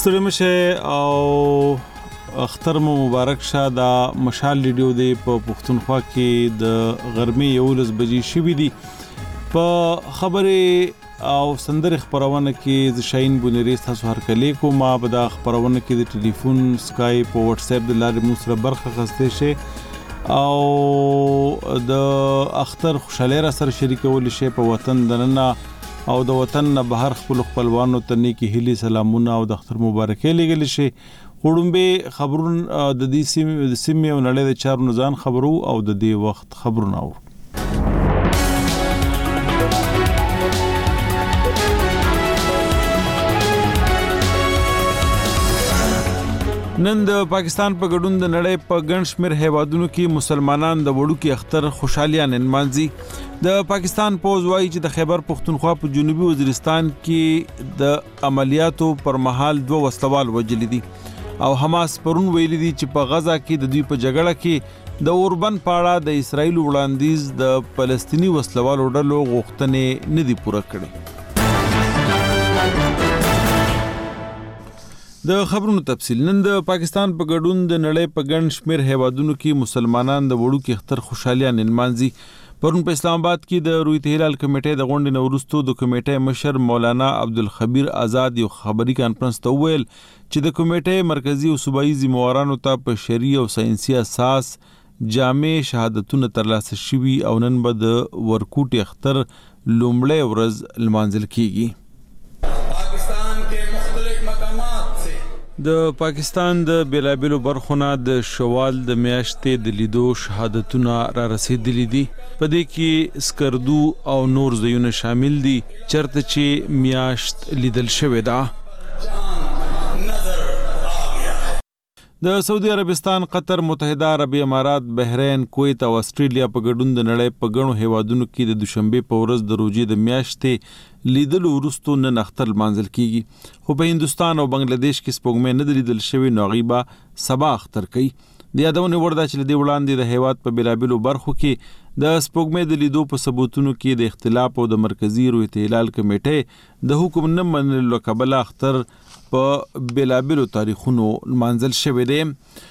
ستړي مشه او اختر مو مبارک شه. دا مشال ریډیو دی په پښتونخوا کې د غرمې 11 بجې شوې دي. په خبره او سندره خبرونه کې ز شاهین بونری تاسو هر کله کومه په دا خبرونه کې د ټلیفون سکایپ او واتس اپ د لارې مو سره برخه غسته شي او د اختر خوشاله را سره شریکول شي په وطن دننه او د وطن نه بهر خپلوانو ته نیکی هلي سلامونه او د اختر مبارکي لګل شي. وړومبه خبرونه د دې سیمې او نړۍ د چارو نزان خبرو او د دې وخت خبرونه او نن د پاکستان په ګډون د نړۍ په ګڼ شمېر هیوادونو کې مسلمانان د وړو کې اختر خوشالیان نمانځي. د پاکستان پوز وایي چې د خیبر پختونخوا په جنوبي وزیرستان کې د عملیاتو پر مهال 2 وسلوال وجل دي او حماس پرون ویلي دي چې په غزا کې د دوی په جګړه کې د اوربن پاړه د اسرایل وړاندیز د فلسطینی وسلوالو ډلو غوښتنې نه دي پوره کړې. د خبرونو تفصیل. نن د پاکستان په ګډون د نړۍ په ګڼ شمېر هیوادونو کې مسلمانان د وړو کې اختر خوشالیان نمانځي. پرون په اسلام آباد کې د رویت هلال کمیټې د غونډې نورستو د کمیټې مشر مولانا عبدالخبیر آزاد یو خبري کانفرنس ته ویل چې د کمیټې مرکزی او صوبایي ذمہوارانو ته په شرعي او ساينسي اساس جامع شهادتونه ترلاسه شوي او نن به د ورکوټي اختر لومړی ورځ لمانځل کیږي. د پاکستان د بیلابیلو برخونه د شوال د میاشتې د لیدو شهادتونه را رسیدلي دي. په دې کې سکردو او نور ځایونه شامل دي چرته چې میاشت لیدل شوې ده. د سعودي عربستان، قطر، متحده عربي امارات، بحرین، کویت او استرالیا په ګډون د نړۍ په ګڼو هیوادونو کې د دوشنبه په ورځ د روزې د میاشتې لیدل وروسته نن اختر لمانځل کیږي. خو په هندستان او بنگلاديش کې سپوږمۍ نه لیدل شوی نو غیبا سبا اختر کوي. د یادونه ورده چې د وړاندې د هیواد په بیلابیلو برخو کې د سپوږمۍ د لیدو په ثبوتونو کې د اختلاف او د مرکزی رویت هلال کمیټې د حکم نه منلو کبل اختر په بیلابیلو تاریخونو لمانځل شوی دی.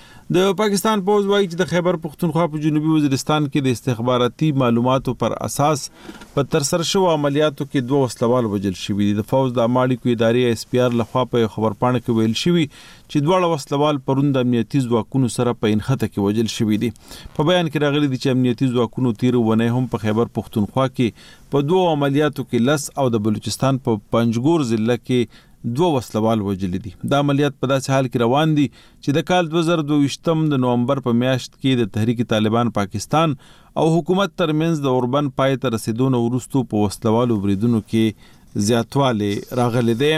د پاکستان پوز وایي چې د خیبر پختونخوا په جنوبي وزیرستان کې د استخباراتي معلوماتو پر اساس په ترسره شو عملیاتو کې 2 وسلوال وژل شوي دي. د فوج د اماړي ادارې اس پی آر لخوا په خبرپاڼه کې ویل شوی چې 2 وسلوال پرون د امنیتي ځواکونو سره په انخته کې وژل شوي دي. په بیان کې راغلي دي چې امنیتي ځواکونو تیر ونه هم په خیبر پختونخوا کې په 2 عملیاتو کې لس او د بلوچستان په پنجګور ضلع کې 2 وسلوال وژل دي. د عملیات په داسې حال کې روان دي چې د کال 2022 د نومبر په میاشت کې د تحریک طالبان پاکستان او حکومت ترمنځ د اوربن پای ته رسیدو وروسته په وسلوالو بریدونو کې زیاتواله راغلي دي.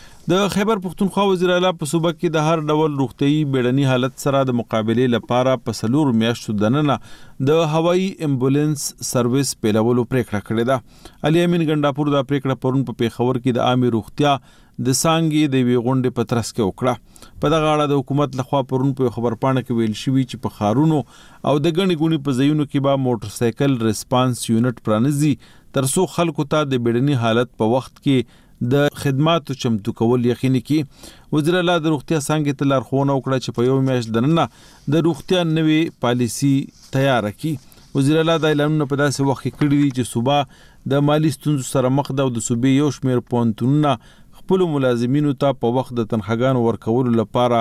د خیبر پختونخوا وزیر اعلی په صوبه کې د هر ډول روغتيي بیړني حالت سره د مقابله لپاره په 4 میاشتو دننه د هوایي امبولانس سرویس پیلولو پریکړه کړې ده. علي امین ګنداپور دا پریکړه پرون په پیښور کې د عامه روغتیا د سانګي د وی غونډې په ترڅ کې وکړه. په دغه اړه د حکومت لخوا پرون په خبرپاڼه کې ویل شوی چې په خارونو او د غني غونی په ځایونو کې به موټر سایکل ریسپانس یونټ پرانیزي ترڅو خلکو ته د بیړني حالت په وخت کې د خدماتو چمتو کول یقیني کی. وزیر اعلی د روغتیا څنګه ته لارښوونه وکړه چې په یو میاشت دننه د روغتیا نوې پالیسی تیار کړي. وزیر اعلی د اعلانونو په داسې وخت کې کړی دی چې صوبه د مالی ستونزو سره مخ ده او د صوبې یو شمېر پونتونونه خپل ملازمینو ته په وخت د تنخواګانو ورکولو لپاره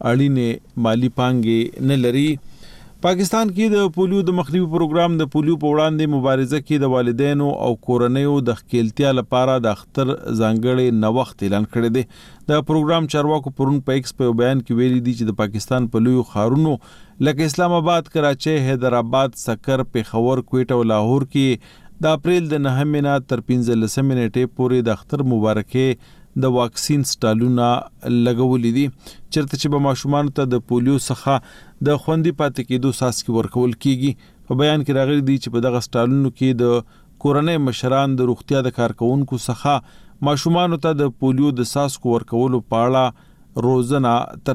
اړینې مالی پانګې نه لري. پاکستان کې د پولیو د مخنیوي پروګرام د پولیو په وړاندې مبارزه کې د والدینو او کورنیو د خپلتیا لپاره د اختر ځانګړي نوښت اعلان کړی دی. د پروګرام چارواکو پرون په ایکس په بیان کې ویلي دي چې د پاکستان په لویو ښارونو لکه اسلام آباد، کراچۍ، حیدرآباد، سکر، پیښور، کویټه او لاهور کې د اپریل د 9 نه تر 15 نیټې پورې د اختر مبارکي د واکسین سټالونه لګولې دي چرته چې به ماشومان ته د پولیو څخه د خوندي پاتې کېدو ساسکي ورکول کیږي. په بیان کې راغلي دي چې په دغه سټالونو کې د کورنۍ مشران د روغتیا د کارکونکو څخه ماشومان ته د پولیو د ساسکو ورکولو په اړه روزنه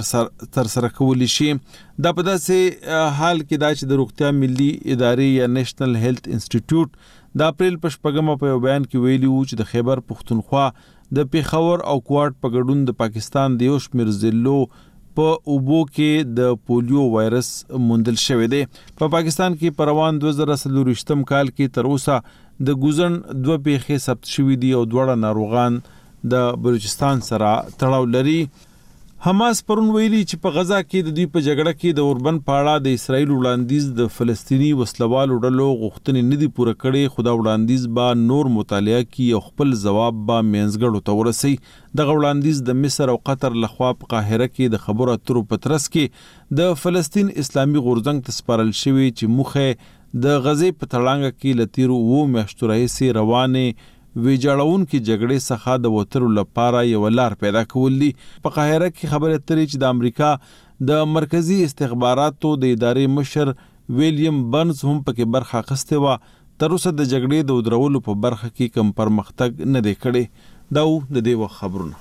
تر سره کول شي. دا په داسې حال کې دا چې د روغتیا ملي ادارې یا نېشنل هیلث انسټیټیوټ د اپریل په 4 په بیان کې ویلي وو چې د خیبر پختونخوا د پیښور او کوټ په ګډون د پاکستان د یو شمېر ضلعو په اوبو کې د پولیو وایرس موندل شوی دی. په پاکستان کې په روان 2024 کال کې تر اوسه د ګوزن 2 پیښې ثبت شوې دي او دواړه ناروغان د بلوچستان سره تړاو لري. حماس پرون ویلي چې په غزا کې د دوی په جګړه کې د اوربن پاړه د اسرایل وړاندیز د فلسطینی وسلوالو ډلو غوښتنې نه دي پوره کړې، خو دا وړاندیز به نور مطالعه کی او خپل ځواب به منځګړو ته ورسي. دغه وړاندیز د مصر او قطر لخوا په قاهره کې د خبرو اترو په ترڅ کې د فلسطین اسلامي غورځنګ ته سپارل شوی چې مخه د غزې په تړانګه کې لتیرو و میاشتو راهیسې روانه ویجاړون کې جګړې څخه د وترو لپاره یو لار پیدا کول دي. په قاهره کې خبره اترې چې د امریکا د مرکزی استخباراتو د ادارې مشر ویلیام برنز هم پکې برخه اخیستې وه. تر اوسه د جګړې د ودرولو په برخه کې کوم پرمختګ نه دی کړی. دا د دې وخت خبرونه.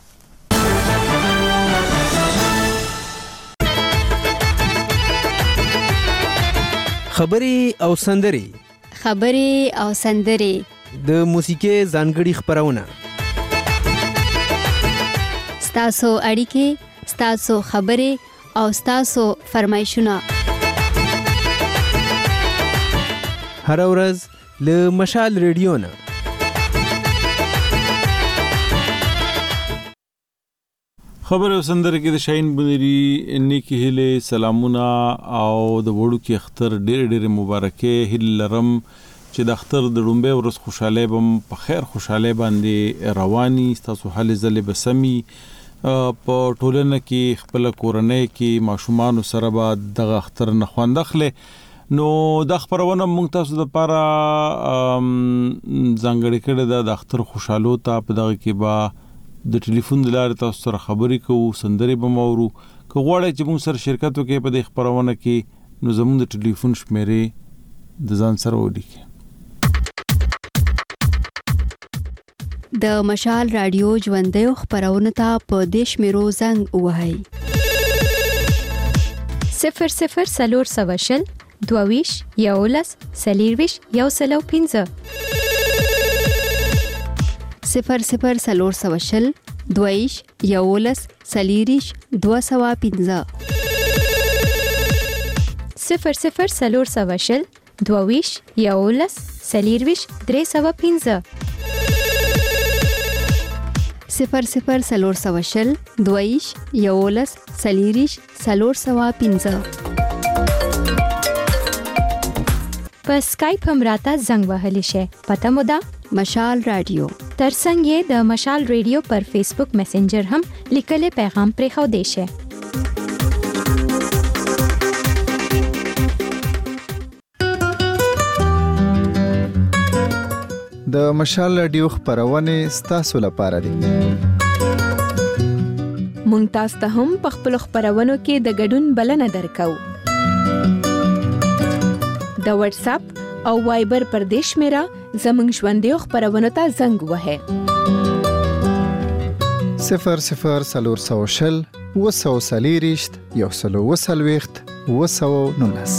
خبرې او سندري د موسیقي ځانګړي خبرونه، ستاسو اړیکې، ستاسو خبرې او ستاسو فرمایشونه هر ورځ له مشال ریډیو نه. خبر او سندره کې د شاهین بنيري نیکی هله سلامونه او د وړو کې اختر ډېر مبارکه هله لرم چې د اختر د لومبه ورځ خوشاله بم په خیر خوشاله باندې رواني تاسو حال زله بسمي په ټولنه کې خپل کورنۍ کې ماشومان سره به د اختر نه خوندخله. نو د خبرونه مونږ تاسو د لپاره ځانګړي کړه د اختر خوشاله ته په دغه کې با د ټلیفون د لارې تاسو سره خبرې کوو، سندرې به مورو. که غواړئ چې موږ سره شرکت وکړئ په دې خبرونه کې نو زموږ د ټلیفون شمیرې د ځان سره ولیکئ. د مشال رادیو ژوندۍ خبرونه ته په دې شمیرو زنګ ووهئ: 00 22 11 40 105 00 420 22 11 40 205 00 420 22 11 40 305 00 420 22 11 40 305. په اسکایپ هم راته زنګ وهلی شي. پته مو ده مشال رادیو. ترڅنګ یې د مشال ریډیو پر فیسبوک میسنجر هم لیکلي پیغام پرېښو دی شي. د مشال رادیو خبرونه ستاسو لپاره دي. مونږ تاسو ته هم په خپل خبرونو کې د ګډون بلنه درکو. د واتس اپ او وایبر پر دیش میرا زمنګ ژوندۍ خبرونه ته زنګ وهه 00 420 140 119.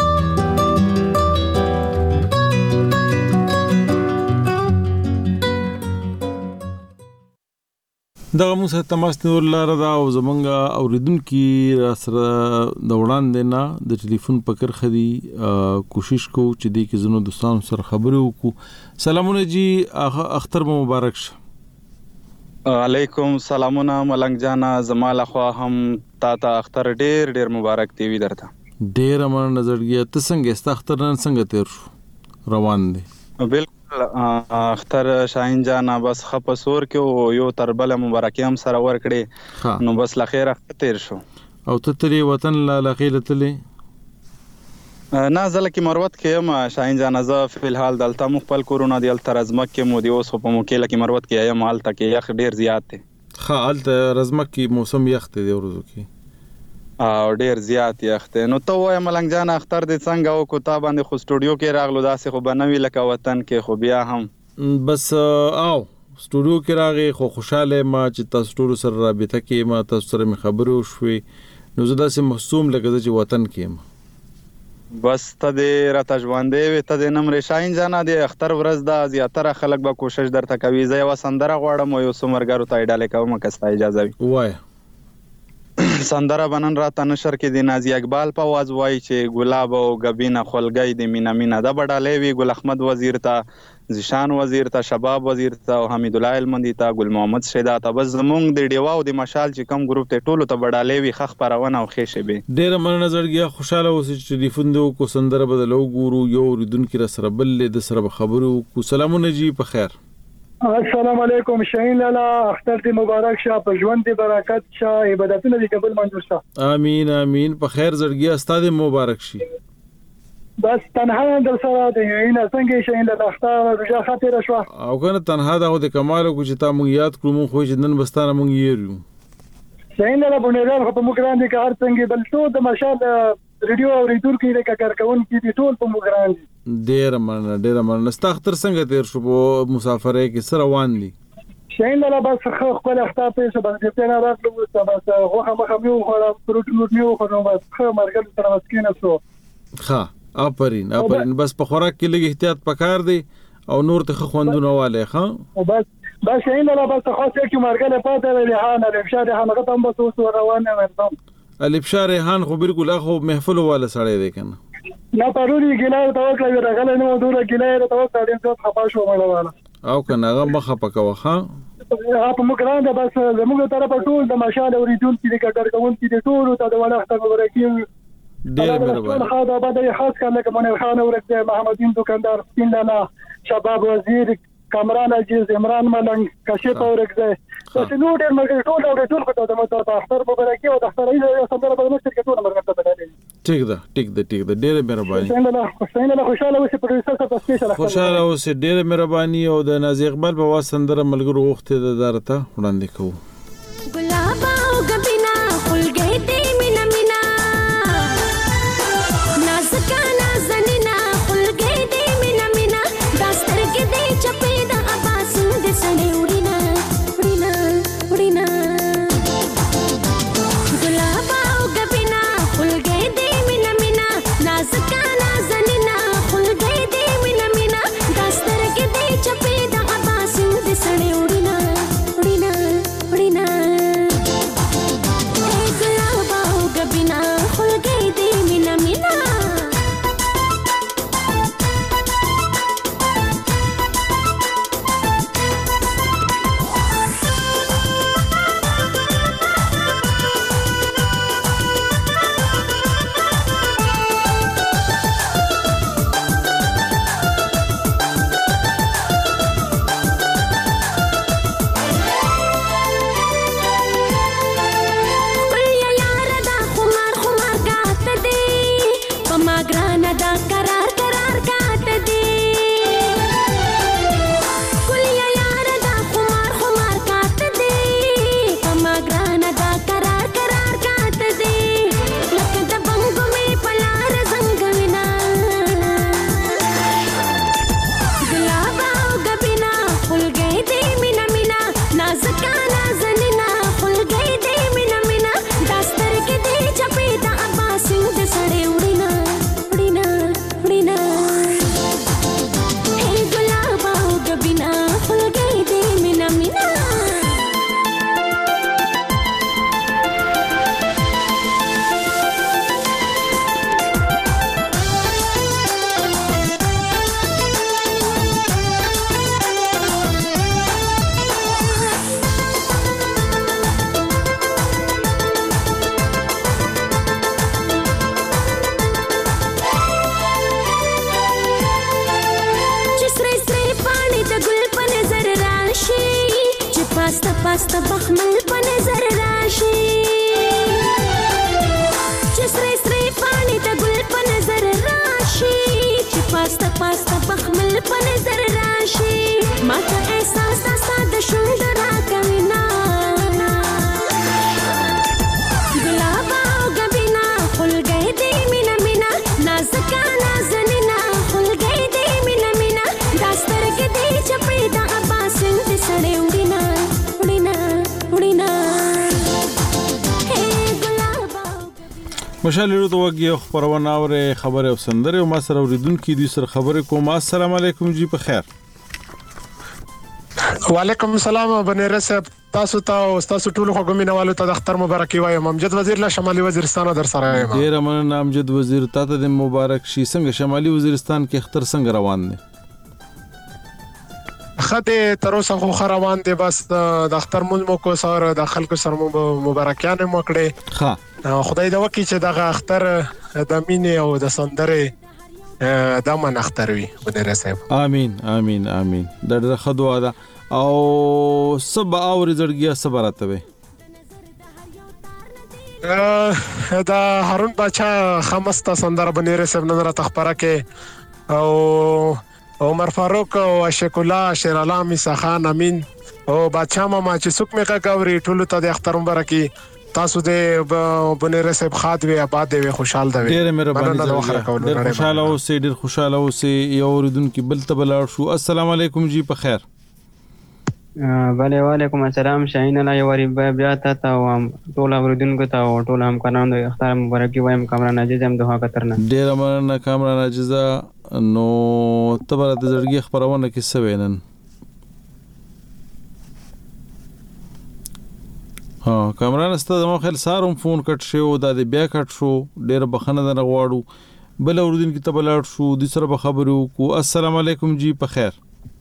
دغه موږ سره تماس نیول لاره دا او زمونږ اوریدونکو را سره د وړاندې نه د ټلیفون پکر خدي کوشش کو چې د کې زنو دوستانو سره خبرې وکړو. سلامونه جی، اختر مبارک شه. علیکم سلامونه ملنګ جانا، زماله خو هم تا اختر ډیر مبارک دی وی درته. ډیر امر نظرګیا ته څنګه است اختر نن څنګه تیر شو روان دی؟ بالکل اختر شاهین جانا بس خپسور کې یو تربله مبارکي هم سره ور کړې نو بس لخيره تیر شو. او ته تری وطن لا لخيله تلې نه زله کې مروت کې ما شاهین جانا ز فلحال دلته مخبل کورونا دی الترزمک کې مو دی اوس په موکله کې مروت کې یم حال تک یخ ډیر زیات دی. حال ته رزمک کې موسم یخ دی ورځو کې او ډیر زیات یخ دی. نو ته وای ملنګ جان اختر دې څنګه او کو تا باندې خو سټوډیو کې راغلو داسې خو بنوي لکه وطن کې خو بیا هم بس او سټوډیو کې راغی خو خوشاله ما چې تاسو ټول سره رابطه کې ما تاسو سره خبرو شوي نو زه داسې محسوم لګیږي چې وطن کې ما بس ته دې راته ژوندې وې، ته دې نمرې شاهین جانه د اختر ورځ ده، زیاتره خلک به کوشش درته کوي. زه یوه سندره غواړم او یو څو ملګرو ته یې ډالۍ کوم که ستا اجازه وي. وایه. سندره به نن راته نشر کې د نازي اقبال په آواز وایي چې ګلاب او ګبینه خولګۍ د مینه مینه. دا به ډالۍ وي ګل احمد وزیر ته، زیشان وزیر ته، شباب وزیر ته او حمید الله المندي ته، ګل محمد شیدا ته. بس زمونږ د ډیوا او د مشال چې کوم ګروپ ته ټولو ته به ډالۍ وي ښه خپرونه او ښې شیبې. ډېره مننه زړګیه، خوشحاله اوسې چې ټلیفون دې وکړو، سندره به درله وګورو، یو اورېدونکي را سره بل دی، د سره به خبرې وکړو. سلامونه جی، په خیر. السلام علیکم شاهین لالا، اختر دې مبارک شه، په ژوند دې برکت شه، عبادتونه دې قبول منظور شه. امین امین. په خیر زړګیه، ستا دې مبارک شي. بس تنها در سره د یوینا څنګه شاهین لالا اختر روژه خاطر شو او کنه تنها دا د کمال کو چې تا مونږ یاد کړو، مونږ خو چې نن بستانه مونږ یېرو. شاهین لالا بونېګان خو په موږ ګران دي که هر څنګه بل ټول د مشال ریډیو اورېدونکي دي که کارکوونکي دي ټول په موږ ګران دي. ډېره مننه ډېره مننه. ستا اختر څنګه تېر شو په مسافرۍ کې، څه روان دي؟ شاهین لالا بس ښه ښکلی اختر تېر شو، بس ګپته نه راغلو، وروسته بس غوښه مخه مې وخوړه، فروټ مې وخوړو، بس ښه ملګرو سره بس کېناستو. ښه، آفرین آفرین. بس په خوراک کې لږ احتیاط پکار دی او نور ته ښه خوندونه والی. ښه بس شاهین لالا بس خاص یو ملګری پاتې دی ریحان الفشار ریحان، هغه ته هم بس اوس روان یم ورځم. الفشار ریحان خو بالکل هغه محفلو والا سړی دی که نه؟ نه پرون یې ګیله ورته وکړه، راغلی نه وم، دومره ګیله یې راته وکړه، ډېر زیات خفه شوم مړه والا. او که نه هغه مه خفه کوه. ښه په موږ ګران ده، بس زموږ طرفه ټول د مشال اورېدونکي دي که کارکوونکي دي ټولو ته د وړه اختر مبارکي. ډېر مهرباني. خدا آباد خاص کر لکه منیر خان ورکزی، محمدین دکاندار، سپین لالا، شباب وزیر، کامران عزیز، عمران ملنګ، کشف ورکزی، بس نور ډېر ملګري ټول ټول خو ته د اختر مبارکي او د اختر عید سندره به مشر کې ټول ملګري ته بدلې. ټیک ده ټیک ده ټیک ده. ډېره مهرباني. شاهین لالا خوشاله اوسې، پروډوسر ته سپیشل خوشاله اوسې. ډېره مهرباني. او د نازي اقبال په آواز سندره ملګرو غوښتې ده، دا راته وړاندې کوو. ګلاب او ګبینا خولګۍ دې مینا مینا، نازکه نازنینا خولګۍ دې مینا مینا، دا سترګې دې چپې د اباسین دې سړې وړینا وړینا وړینا. ګلاب او ګبینا خولګۍ دې مینا مینا، نازکه نازنینا خولګۍ دې مینا مینا، دا سترګې دې چپې د اباسین دې سړې وړینا وړینا وړینا. ګلاب او ګبینا خولګۍ دې مینا مینا. پاسته بخمل په نظر راشي، چې سرې سرې پاڼې د ګل په نظر راشي، چې پاسته بخمل په نظر راشي، ماته احساس ستا د شونډو راکوي نا. ګلاب او ګبینا خولګۍ دې مینا مینا، نازکه نازنینا خولګۍ دې مینا مینا، دا سترګې دې چپې د اباسین دې سړې وړینا وړینا وړینا. مشال له توګه خبرونه اوره خبره او سندره او ما سره اوریدونکو دوی سره خبرې کوم. السلام علیکم جی په خیر. وعلیکم السلام بنیر صاحب، تاسو ته او تاسو ټول خوګمینوالو ته د اختر مبارکي وایم. امجد وزیر له شمالي وزیرستان در سره یم. ډیر مننه امجد وزیر، تاسو د مبارک شي. څنګه شمالي وزیرستان کې اختر څنګه روان دی؟ خته تر اوسه خو روان دی، بس د اختر مول مو کو سره د خلکو سره مبارکیان مو کړې. ها خدای دا وکړي چې د اختر د مینې او د سندره د من اختر وي بنیر صاحب. امين امين امين. د ډېر خدوا ده او سبا اور زړګیا صبرته وي. دا هارون بچا خمستا سندره بنیر صاحب نظر تخبره کې او عمر فاروق او عاشق الله شیر علام سخان امین او بادشاہ ماما چې څوک مې کا غوري ټول ته د اختر مبارکي. تاسو د بنیر صاحب خاد وي آباد وي خوشحال دی. ډېر مهرباني، ډېر خوشاله اوسئ، ډېر خوشاله اوسئ. یو اوریدونکو بل ته بلار شو. السلام علیکم جی په خیر. بله وعلیکم السلام. شاهین الله یوري بیا ته او ټول اوریدونکو ته او ټول همکارانو د اختر مبارکي وایم. کامران عزیز هم دوه کترنه ډېر مننه کامران عزیز. نو تبره د زړګي خبرونه کې څه وینن؟ کامران استه زمو خل ساروم فون کټ شو، د بیا کټ شو. ډېر بخنه نه غواړو. بل اوریدونکو ته بلار شو د سره به خبرو کو. السلام علیکم جی په خیر.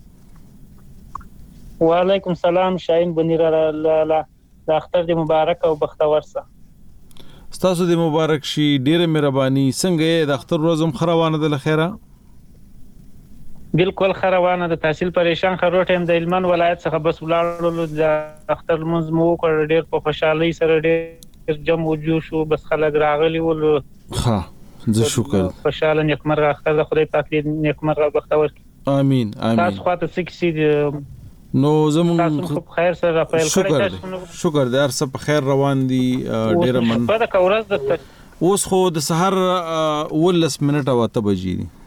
وعلیکم السلام. شاهین بنیر الله د اختر د مبارک او بختور سه. ستاسو د مبارک شي، ډېر مهرباني. څنګه د اختر ورځم خروانه د لخيره؟ بالکل خروانه د تحصیل پریشان خرو ټیم د علمن ولایت څخه بس ولاړو د اختر منځ مو کړ. ډېر په خوشحالي سره ډېر جمع وجو شو، بس خلک راغلي ول. ها زه شکر خوشاله نیکمرغه اختر د خدای پاک دې نیکمرغه بختور. امين امين. تاسو خاطر سکسي نو زمون تاسو خیر سره خپل کړی. شکر دې هر څه په خیر روان دي. ډېر من په دا کورز د اوس خو د سحر 19 منټه واته بجې دي.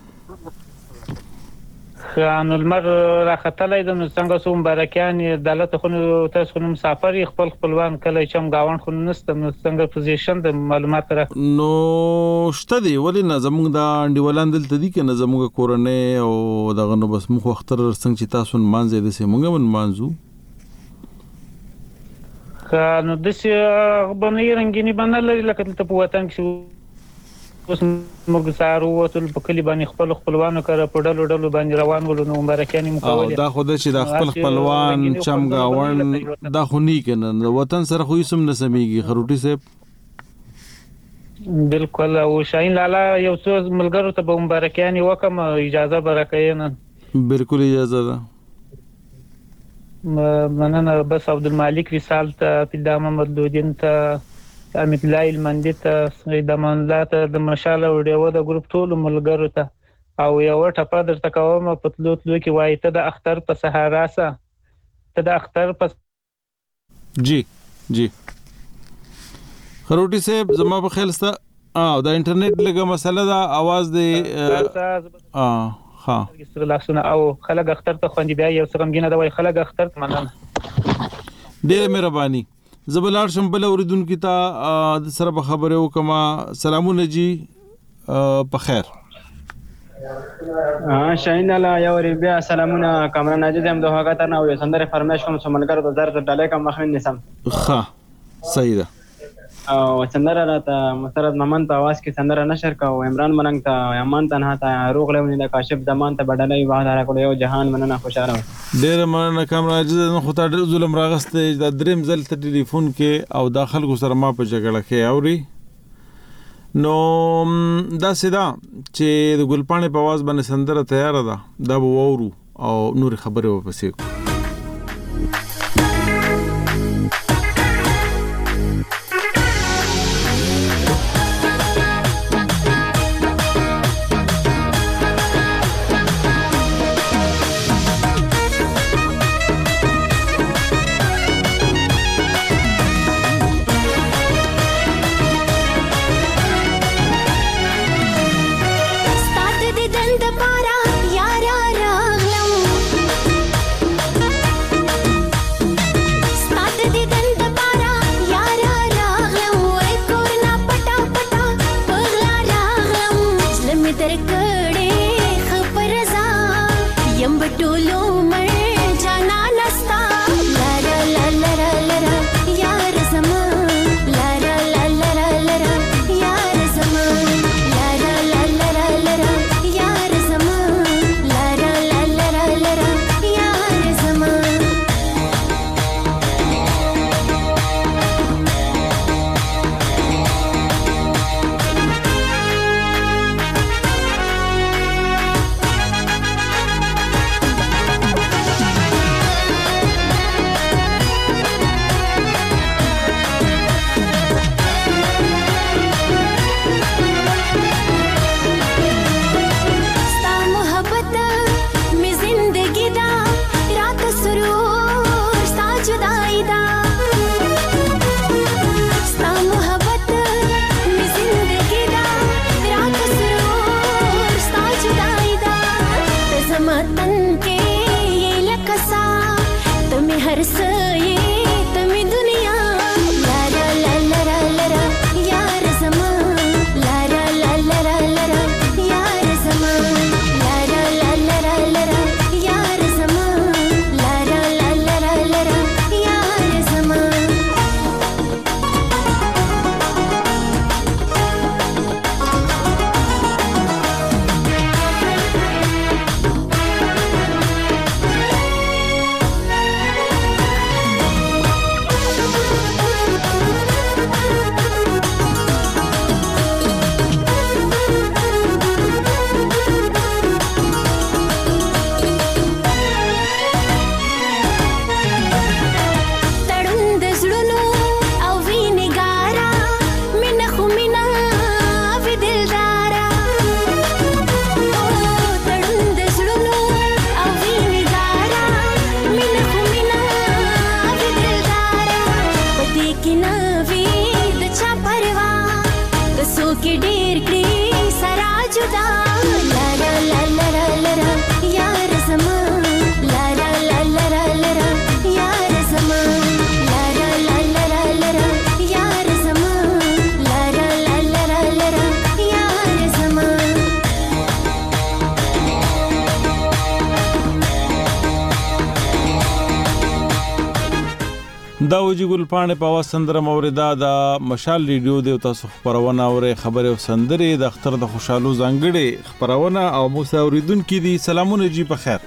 نو المر راختلای د نو څنګه سوم مبارکان دولت خو تاسو خو مسافر خپل خپلوان کله چم گاون خو نست نو څنګه پوزیشن د معلومات را نو شته دی. ولی نه زموږ د انډیولان دلته دي کنه زموږ کورنۍ او دغه نو بس مخ وختر څنګه چې تاسو مانځي د سیمونګ من مانځو. نو د سی باندې رنگینی باندې لري لکه ته په وطن کې اوس موږ سارو وتل په کلی باندې خپل خپلوانو کړه په ډلو ډلو باندې روان ول. نو مبارکاني مو کول. دا خو د چې د خپل خپلوان چمګاون دا خو نه کنه وطن سره خو یې سم نه سميږي خروټي صاحب. بالکل. او شاهین لالا یو څو ملګرو ته به مبارکاني وکم، اجازه برکاینه؟ بالکل اجازه ده. مننه. بس عبدالمالک رسال ته پیدا محمد دودین ته امید الله المندی ته سید امان الله ته د مشال وډیو د ګروپ ټول ملګرو ته او یو ټپه درته کوم په تلو کې وای ته د اختر په سهارا سه ته د اختر په جی خروټي صاحب زما په خیال ستا د انټرنیټ لګه مسله دا आवाज دی ها لاسونه او خلک اختر ته خوندې بیا یو څه غمګینه دا وای خلک اختر ته مننه. ډېر مهرباني. زبلار شمبل اوریدونکو ته د سره به خبره وکما. سلامونه جی په خیر. شاهین الله یوري بیا سلامونه. کامران عزیز هم دوه کترنه او سندره فرمایش کوم سملګر د زړه ډالې کوم مخین نسم. ښه صحیح ده. او سندره راته مسترد ممن ته आवाज کې سندره نشر کا او عمران مننګ ته امان تنها ته روغ لونی د کاشف زمان ته بدلې واه کړو یو جهان مننه خوشاله. ډېر مننه کامران عزیز. خو ته ډېر ظلم راغسته د دریم ځل ته ټلیفون کې او داخل کو سره ما په جګړه کې اوري. نو دا سیدا چې د ګلپانې په आवाज باندې سندره تیار ده دا به وورو او نور خبره وپسې. यारा रागलम زما تن کې لکسا تمه هر څه تمه دنیا لارا لارا لارا یار زما لارا لارا لارا یار زما لارا لارا لارا یار زما لارا لارا لارا یار زما دا وجی ګل پانه په وسندره موریدا د مشال ریډیو د تاسو خبرونه او خبره او سندره د اختر د خوشالو زنګړي خبرونه او موسوریدونکو دي سلامونه جی په خیر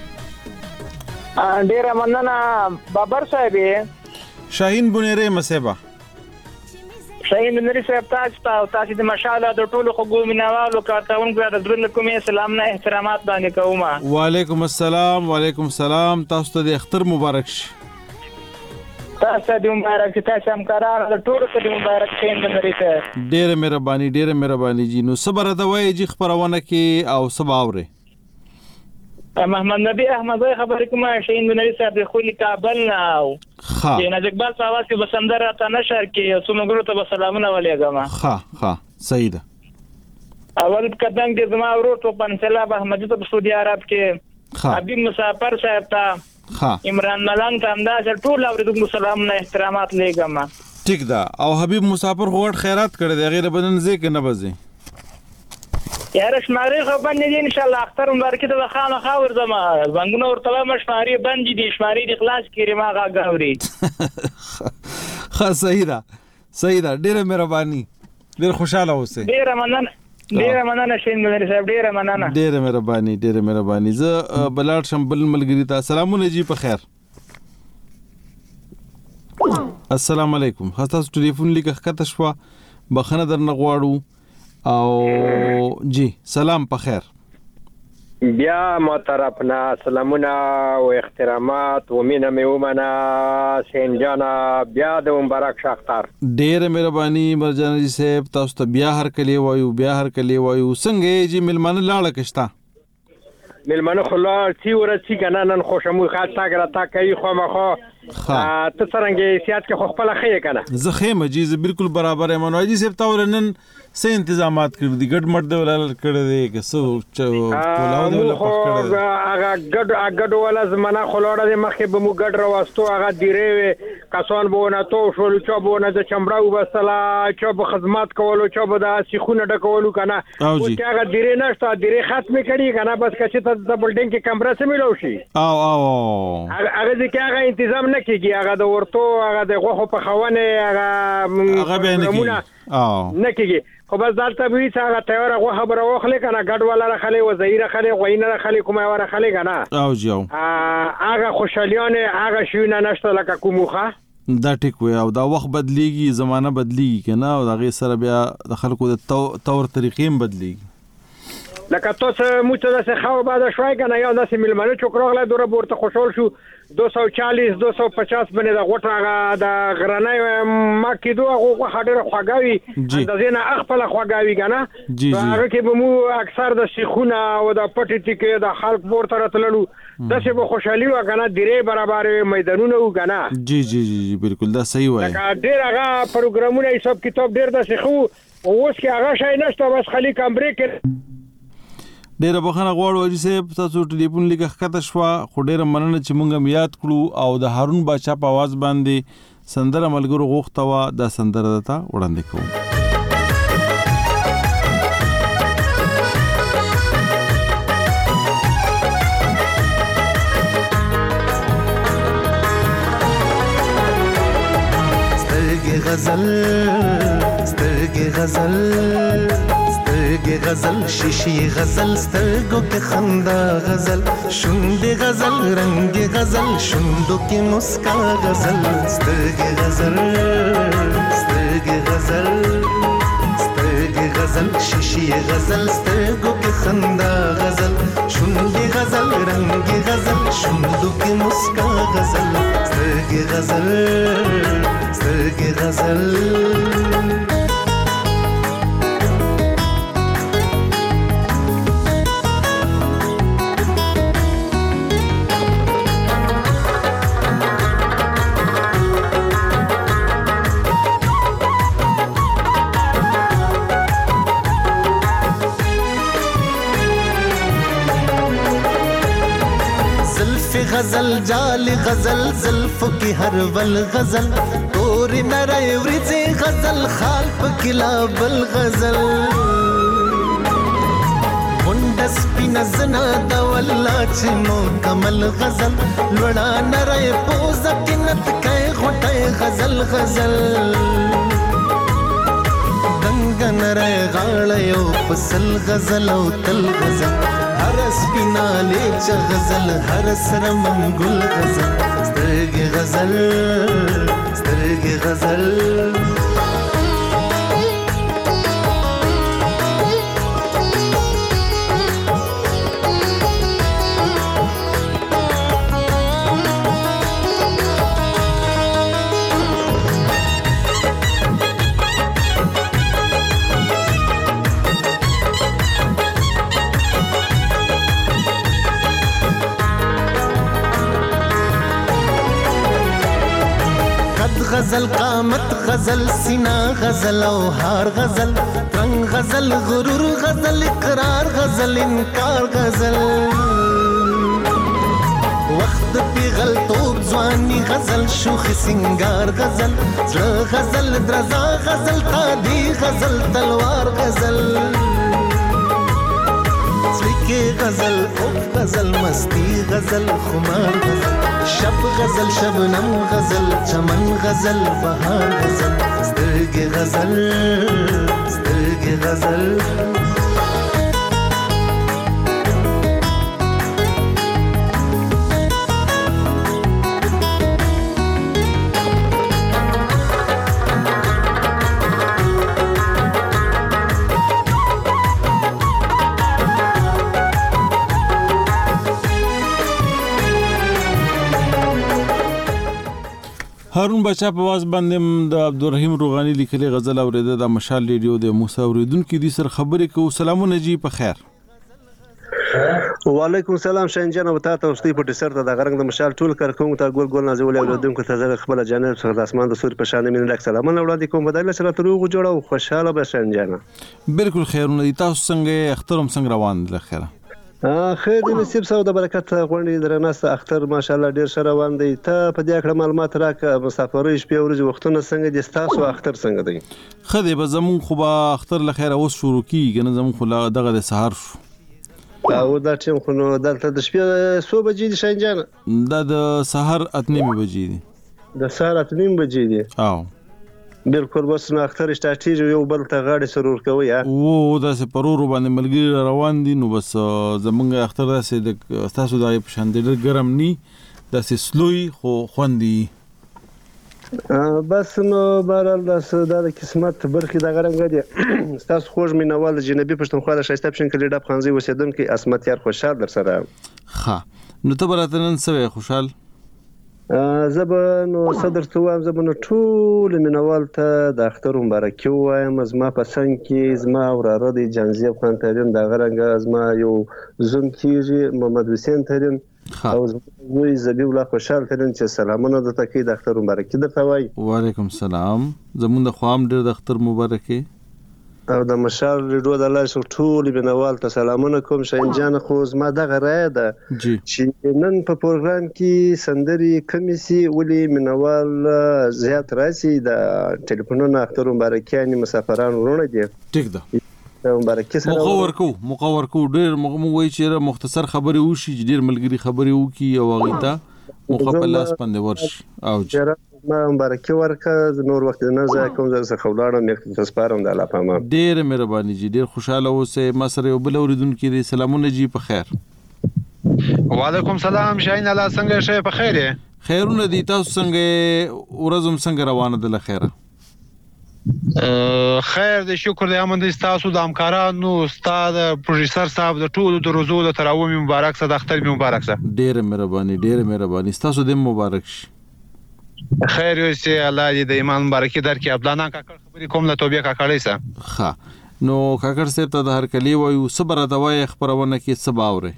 ډیر مننه بابر صاحب شاهین بنيره مسيبه شاهین بنيره صاحب تاسو د مشال د ټولو خو مینوالو کارتونکو د درنه کومې سلام نه احترامات باندې کوم وعلیکم السلام وعلیکم السلام تاسو ته د اختر مبارک شي تاسو د مبارک تاسو هم قرار د ټولو ته مبارک شین د نریته ډېر مهرباني جی نو صبر د وای جی خبرونه کې او سباوره محمد نبی احمد خبر کوم شین د نریته د خولي کابل او چې نجقبال ساواز کې بسندر ته نشر کې سمګرو ته سلامونه ولېګم ها صحیح ده اول قدم کې زما ورور ته پنځلا احمد ته سعودي عرب کې حبیب مسافر صاحب ته عمران ملنګ ته انداز ټول اوریدونکو سلام نه احترامات لېګم ټیک ده او حبیب مسافر غوړ خیرات کړی دی غیر بدن ځکه نه بځي یار شماري خو باندې ان شاء الله اختر مبارک ته خامہ خاور زما زنګونو ورته مشماري باندې دي شماري د اخلاص کړي ما غاوري صحیح ده ډېر مهرباني ډېر خوشاله اوسه ډېر مننه شین ملګری صاحب ډېر مهرباني زه بلال شمبل ملګری ته سلامونه جی په خیر السلام علیکم تاسو ټلیفون لیکه کته شو بخنه درنه غواړو او جی سلام په خیر بیا محترمنا سلامونه او احترامات و مینه میومنه سینجانا بیا د مبارک شاختار ډېر مهرباني مرجان جی صاحب تاسو ته بیا هر کلی وایو څنګه جی ملمنه لاړه کښتا ملمنه خلال سی ورځ کنه نن خوشمو خاطه تا کوي خو مخه ته څنګه سیاست کې خو خپل خې کنه زه خېمه جی زه بالکل برابر یم نو جی صاحب تاور نن څه انتظامات کړی دي ګډ مټ دی ولل کړی دی که څه کولاو دی ولل پخ کړی هغه ګډ ولا زمانہ خلوړه د مخې به مو ګډ راوستو هغه دیره کسان بونه تو شول چې بونه د چمړاو وسلا چې به خدمات کولو چې به د سیخونه ډکولو کنه او چې هغه دیره نشته دیره ختمه کړي کنه بس کچې ته د بلډینګ کې کمره سمېلو شي او هغه ځکه هغه تنظیم نه کیږي هغه د ورتو هغه د غوخو په خوونه هغه به نه کیږي خو بس دلته وی چې هغه تیار هغه خبره وخلې کنه ګډ ولا رخلې وزیر خلې غوینه رخلې کومه ور خلې کنه او جو هغه خوشالیانه هغه شوینه نشته لکه کومخه دا ټیک وي او دا وخت بدلیږي زمانہ بدلیږي کنه او دا غي سره بیا د خلکو د تور طریقې بدلیږي لکه تاسو موږ ته خو بعد شوي کنه یو داسې ملمنه چوکراغله دوره ورته خوشحال شو 240 250 باندې د غوټه د غرنۍ ما کېدو هغه خاطر خوګاوي اندازې نه خپل خوګاوي کنه هغه کې به مو اکثر د شیخونه او د پټی ټیکې د خلک ورته راتللو داسې به خوشحالي وکنه ډېر برابر میدانونه وکنه جی بالکل دا صحیح وای ډېر هغه پروګرامونه حساب کتاب ډېر داسې خو اوس کې هغه شای نشته بس خالي کمبرې کې ډیره بخښنه غواړو اجي صاحب تاسو ټلیفون لیکه ښکته شوه خو ډیره مننه چې مونږ هم یاد کړو او د هارون باچا په आवाज باندې سندره ملګرو غوښته وه دا سندره درته وړاندې کوم. سترګې غزل شیشې غزل سترګو کې خندا غزل شونډې غزل رنگ غزل شونډو کې مسکا غزل سترګې غزل شیشې غزل سترګو کې خندا غزل شونډې غزل رنگ غزل شونډو کې مسکا غزل سترګې غزل غزل جال غزل زلفو کی هر ول غزل تور نری ورځي غزل خال پکلا بل غزل وندس پینزنا د ولا چنو کمل غزل لړا نری پوز کینت کای غټه غزل دنګ نری غاړ یو پسل غزل او تل غزل هر سپیناله چ غزل هر سر منګل غزل سترګې غزل غزل قامت غزل سینا غزل او هار غزل رنگ غزل غرور غزل اقرار غزل انکار غزل وخت پیغل توب ځواني غزل شوخ سنگار غزل زړه غزل درزا غزل قادي غزل تلوار غزل سلیکه غزل اوف غزل مستی غزل خمار غزل شب غزل شبنم غزل چمن غزل بهار غزل سترګې غزل هارون بچا په واز باندې د عبدالرحیم روغانی لیکلي غزل اوریده د مشال ریډیو د موسی اوریدونکو دي سره خبرې کوو. سلامونه جی په خیر. وعلیکم السلام شنجان او تاسو ستې په ډیسر ته د غرنګ د مشال ټول کارکوم ته ګول نازول اوریدونکو ته زه خپل جانب څخه د اسمان د سوري په شان مين لک سلامونه وړاندې کوم بدایله سره تروغ جوړه او خوشاله به شنجان. بالکل خیرونه دي. تاسو څنګه اخترم څنګه روان دي خیره؟ خیر دې نصیب سو د برکت غونډې درناسته اختر ماشاءالله ډیر ښه روان دی. ته په دې اړه معلومات راکړه مسافرۍ شپې ورځې وختونه څنګه دي تاسو اختر څنګه دی؟ خدای به زمون خو به اختر لخير اوس شروع کیږي نه زمون خو دغه د سحر شو او دا ټیم خو نو دلته د شپې 100 بجې دي شنجان دا د سحر 8:30 بجې دي د سحر 8:30 بجې دي او بالکل بس نو اختر شتاټیږي یو بل ته غاړي سرور کوي او دا سه پرورو باندې ملګری روان دي نو بس زمونږ اختر داسې د تاسو د شان ډېر ګرم ني داسې سلوي خو خوندي بس نو بهرحال د قسمت برخې د غرنګ دي تاسو خوږ مینوال جنبي پښتونخوا د شایسته پښین کلی ډب خانزي اوسیدونکو اسمت یار خوشحال در سره ښه نو ته براتنن سوي خوشحال زبه نو صدر توام زبه نو ټول مینوال ته د اختر مبارکي وایم زما پسند کې زما وراره دی جنزیب خان ترين د غرنګ زما یو زوم کیږي محمد حسین ترين او زوی زبی الله خوشحال ترين چې سلامونه د تکي د اختر مبارکي درته وای وعلیکم السلام زمون د خوام ډیر د اختر مبارکي او د مشال ریډیو د لاسو ټول بنوال ته سلامونه کوم. شاهین جان خو زما دغه رایه ده چې نن په پروګرام کې سندري کمی سي ولي منوال زیات راسي. د ټلیفونونو اختر مبارکیان مسافران ورونه دي. ټیک ده مبارکي سره مقور کو ډېر وای چې مختصر خبري وشي ډېر ملګری خبري وکي او هغه ته مخبلاس پند ورشي او ما مبارکي ورکه. نور وخت نه ځای کوم زه خولاړم یک تاسپارم د الله پامان. ډېر مهرباني جی ډېر خوشاله اوسه. ما سره یو بل اوریدونکو دی. سلامونه جی په خیر. وعلیکم سلام شاهین الله څنګه شه په خیر یې؟ خیرونه دي. تاسو څنګه ورځم څنګه روانه ده لخيره؟ خیر د شکر د امن د تاسو د همکارانو استاد پروفیسور صاحب د ټولو د روزو د تراوی مبارک سه د اختر مبارک سه. ډېر مهرباني تاسو د مبارک شي. خیر اوسه الله دې د ایمان مبارکي درکې. عبدالله کاکړ خبرې کوم له توبې کاکړې سه. ښه نو کاکړ صاحب ته د هر کلی وایو صبر دوای خبرونه کې سبا اوري.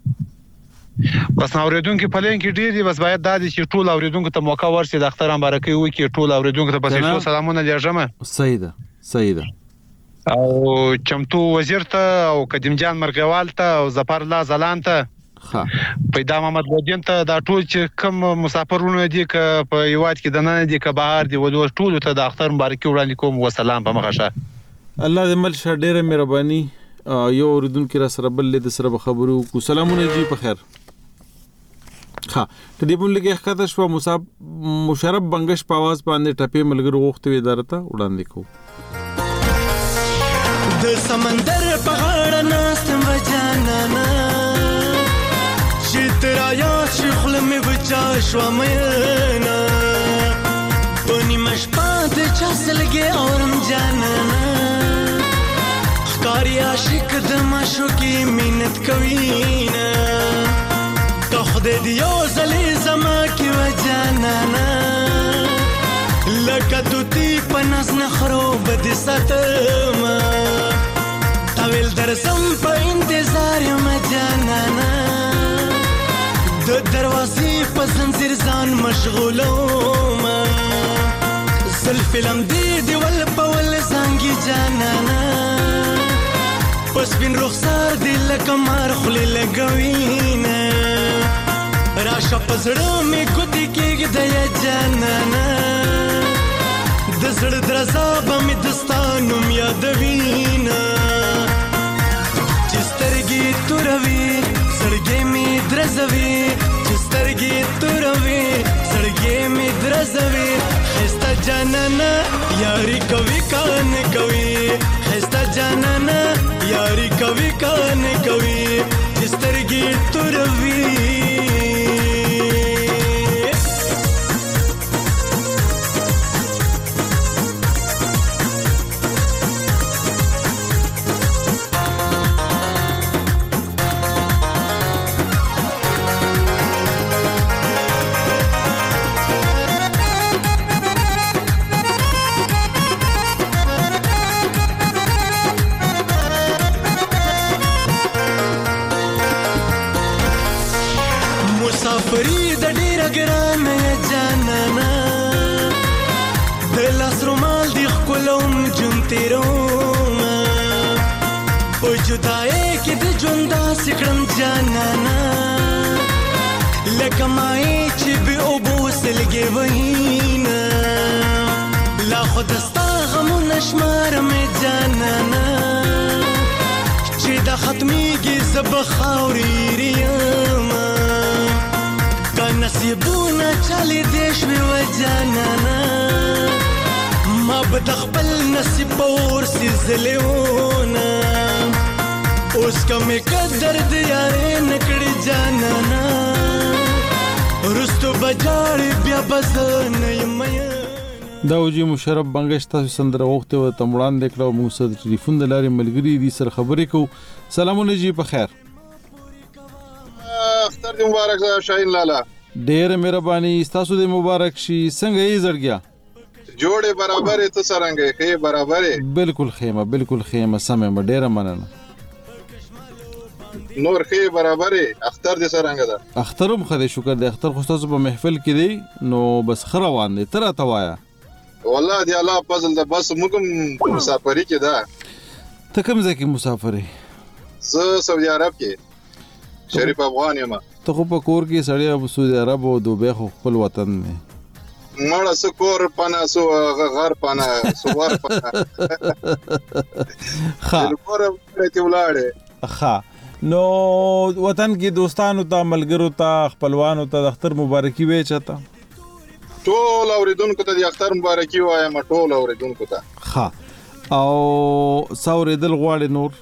بس اوریدونکو په لین کې ډیر دي. بس باید د دې چې ټول اوریدونکو ته موقع ورسي د اختر مبارکي وکي. ټول اوریدونکو ته بس سلامونه لېږم. صحیح ده او چمتو وزیر ته او قدیم جان مرګوال ته او ظفر الله زلان ته پیدا محمد ودین ته دا ټول چې کوم مسافرونه دي ک په یوات کې د نن دي ک بهر دي ودو ټول ته د اختر مبارکي وړاندې کوم. وسلام په مخه شه. الله دې مل شه. ډېر مهرباني. یو اوریدونکو را سره بل د سره خبرو کو. سلامونه جی په خیر. ها ته دې بل لګي ښکته شو مشرف بنگش په आवाज باندې ټپې ملګرو غوښتي ادارته وړاندې کو. د سمندر په غاړه ناستم وجانانا چې ترا یا شخل مې بچا شو مېنا پني مشپا د چاسلګي اورم جانانا ښکاری عاشق د مشوکي مينت کوينا خدای دې یو ځلې زما کې وجانانا لکه دوتی په ناز نخرو بدې ساتما تاویل درسم په انتظار یم جانانا د دروازې په زنځیر ځان مشغولوما زلف لمدې دې ول په ول زنګي جانانا پس بین رخسار دې لکه مار خولې لګوينه راشه پزړه مې ګوتې کېږده یا جانانا د زړه درزا به مې دستانوم یادوینه چې سترګې توروي زړګې مې درزوي چې سترګې توروي زړګې مې درزوي ښایسته جانانا یاري کوي کان کوي ښایسته جانانا یاري کوي کان کوي چې سترګې توروي مسافری د ډیره ګرانه یا جانانا د لاس رومال دی ښکلوم ژوند تېرومه په جدایۍ کې د ژوند داسې کړم جانانا لکه مایې چې بې اوبو سلګې وهینه لا خو د ستا غمونه شمارمې جانانا چې دا ختمېږي زه به خاورې ریمه نصیبونه چالي دې شوي وجانانا ما به د خپل نصیب په ورسي زلیونه اوس کمې قدر د یارې نه کړې جانانا رستو بجاړې بیا به زه نه یم دا وجي مشرف بنگش تاسو سندره وخت او تمړان دکړو موږ سره ټلیفون د لارې ملګری دي سره خبرې کو. سلامونه جی په خیر. اختر دې مبارک شاهین لالا. ډېر مهرباني. تاسو دې مبارک شي. څنګه یې زړګیا؟ جوړې برابرې ته څنګه خې برابرې؟ بالکل خیمه سمه ډېر مننه. نور خې برابرې. اختر دې څنګه ده؟ اخترم خدای شکر دې. اختر خو تاسو په محفل کې دی نو بس خروان دي تر اتوایا. والله دې الله فضل ده. بس موږ مسافری کې ده ته کوم ځای کې مسافر یې؟ زه سعودي عرب کې شریف افغان یم. ته خو په کور کې سړی په سعودي عرب او دوبۍ خو خپل وطن دی. مړه سو کور پناه سو غر پناه سو ور پناه. ها کور ته ولاړې. ها نو وطن کې دوستانو ته ملګرو ته خپلوانو ته د اختر مبارکي وې چاته؟ ټول اوریدونکو ته د اختر مبارکي وایم، ټول اوریدونکو ته. ها او څاورېدل غواړي نور؟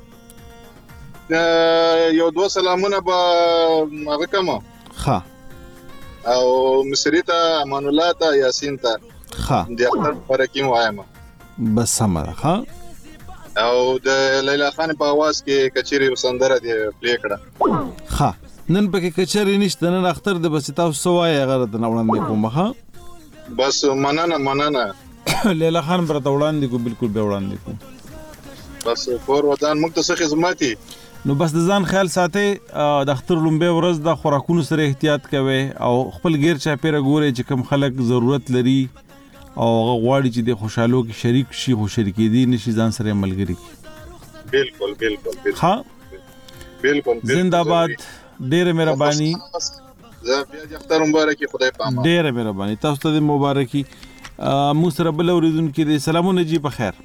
یو دوه سلامونه به هغه کوم. ها او مصری ته، امان الله ته، یاسین ته ها د اختر مبارکي وایم. بس سم ده. ها او د لیلا خان په आवाज کې کچيري سندره دی پلی کړه. ها نن پکې کچري نشته، نن اختر د بس تاسو سوای هغه د وړاندې کوم. ها بس مننه لیلا خان برته وړاندې کو، بالکل به وړاندې کو. بس کور وطن موږ ته څه خدمتي. نو بس د ځان خیال ساتي، د اختر لومبه ورځ د خوراکونو سره احتیاط کوي او خپل غیر چا پیره ګوري چې کوم خلک ضرورت لري او غواړي چې د خوشحالو کې شریک شي، خو شریکې دي نشي ځان سره ملګری کی. بالکل ها بالکل زنده‌باد. ډېر مهرباني. زه بیا د اختر مبارکي خدای پامان. ډېر مهرباني تاسو ته مبارکي. مو سره بل اوریدونکو دي. سلامونه جی په خیر.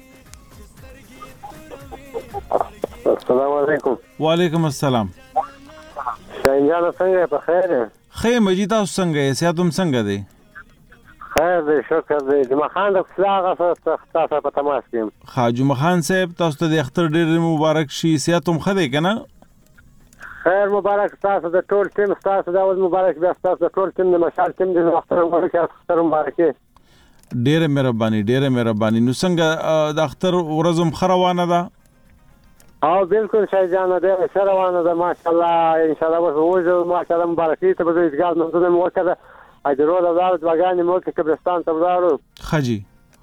السلام علیکم. وعلیکم السلام. شاهین جان څنګه په خیر یې؟ خیر مجید، تاسو څنګه یې؟ صحتم څنګه دی؟ خیر دی، شکر دی. جمعه خان د فلاغه تاسو په تماس کې. ها جمعه خان صاحب تاسو ته د اختر ډېر مبارک شي. صحتم ښه دی کنه؟ خیر مبارک تاسو د ټول ټیم، تاسو د اول مبارک بیا تاسو د ټول ټیم د مشال ټیم د اختر مبارک. ډېر مهرباني. نو څنګه د اختر ورځم خروانه ده؟ او بالکل شای جان دې روانه ده ماشاءالله. ان شاء الله وځو ماشاءالله مبارکي ته به ځګال منځونه مو وکړه. اجرو د زړه دواګانې مو کې قبرستان ته وړو. خجی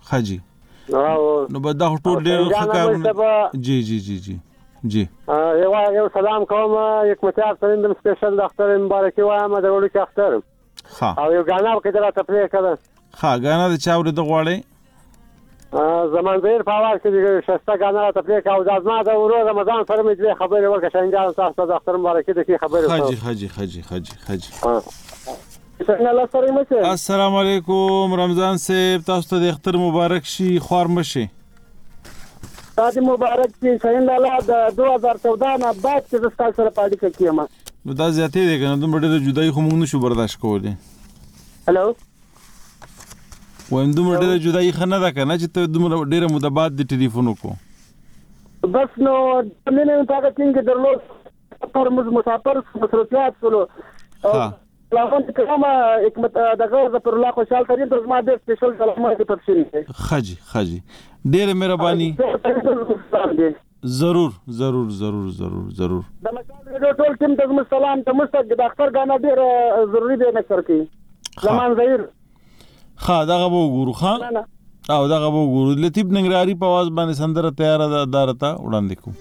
نو به دا ټول ډېر ښه کار. جی یو سلام کوم حکمتیار سریندم سپیشل د اختر مبارکي وایم د وړو کې اختر. او یو غانا کې درته پلی کړه. ها غانا د چاوري د غواړي زمان زیر په اواز کې شسته غانا ته پلی کاو د ازما د ورو رمضان سره مې خبرې ورکړه. شنجان تاسو د اختر مبارکي د کی خبرې. السلام علیکم رمضان صاحب، تاسو ته د اختر مبارک شي. خوار مشه تاسو مبارک شي. شاین الله د 2014 نه بعد چې تاسو سره پاډی کېما. نو دا زیاتې دی کنه، دومره ډېر جدای خو موږ نشو برداشت کولای. هلو وایم دومره ډېر جدای خنه ده کنه چې ته دومره ډېر مده بعد د ټلیفون وکړو. بس نو مینه پاګه څنګه درلود پر مسافر مصروفیات سره. لافون کومه حکمت دغه پر الله خوشحال کړي ته ما د سپیشل سلامونه په تفصیل. خجی ډېر مهرباني. ضرور د مشال ټول ټیم ته سلام. ته مستق د اختر غانا ډېر ضروری دی نکر کی زمان ظهیر. ها دغه وګورو. ها او دغه وګورو. لطیف ننګرهاري په आवाज باندې سندره تیار ده دارته وړاندې کو.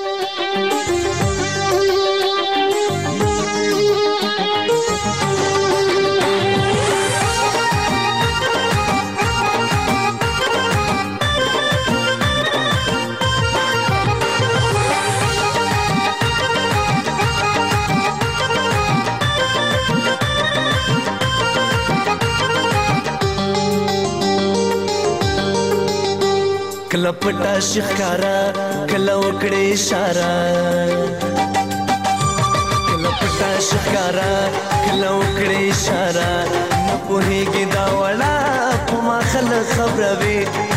کله پټه شخکارا کله وکړې اشاره، کله پټه شخکارا کله وکړې اشاره. نه پوهېږي دا وړه په ما خلک خبروي،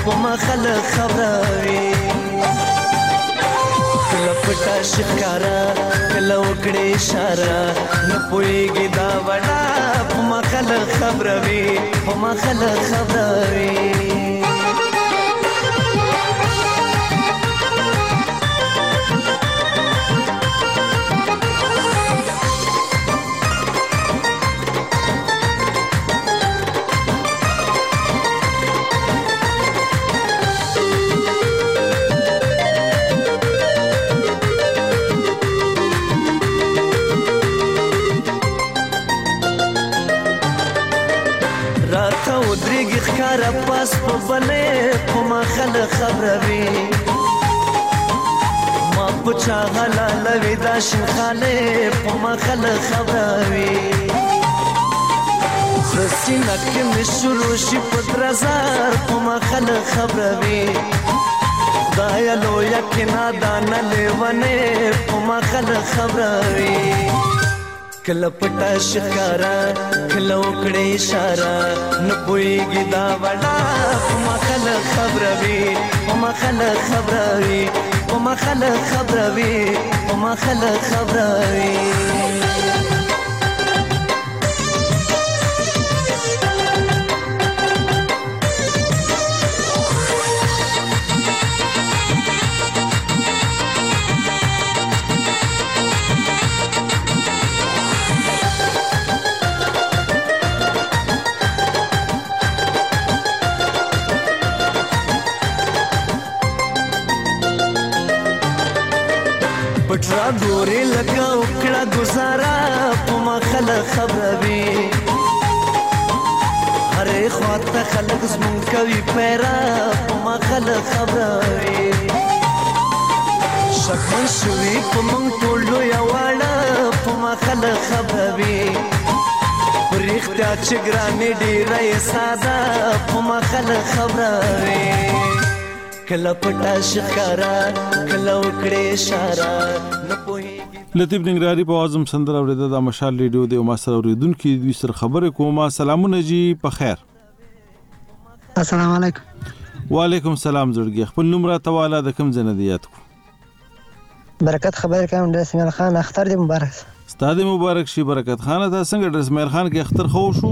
کله پټه شخکارا کله وکړې اشاره. نه پوهېږي دا وړه په ما خلک خبروي. راته ودرېږي ښکاره پاس په بلې په ما خلک خبروي. ما پچا حلال وی دا شنخاله پما خل خبروي خرسي نک مشرو شي پدرزار پما خل خبروي دایا لو یقینا دان لیونه پما خل خبروي کله پټا شکارا کله وکړې اشاره نه پويږي دا وړا پما خل خبروي پما خل خبروي پما خل خبروي پما خل خبروي پټرا ګوري لگا وکړه گزارا پما خل خبروي هره خواته خلک زمون کوي پیرا پما خل خبروي شکمن شوي پمن ټولو یواړه پما خل خبروي پرېخته چې ګرانې ډېره ساده پما خل خبروي کله پټا شکارا کله وکړې اشاره نه پوهېږي لطیف ننګرهاري په اعظم سندره اورېده د مشال ریډیو د ما سره اوریدونکو دوی سره خبرې کوم. سلامونه جی په خیر. السلام علیکم. وعلیکم السلام. زړګي خپل نوم راته والا د کوم ځای نه دی یاد کو؟ برکت خبر کوم د اسماعیل خان اختر دی مبارک. ستاسو مبارک شي برکت خان. دا څنګه د اسماعیل خان کې اختر خو شو؟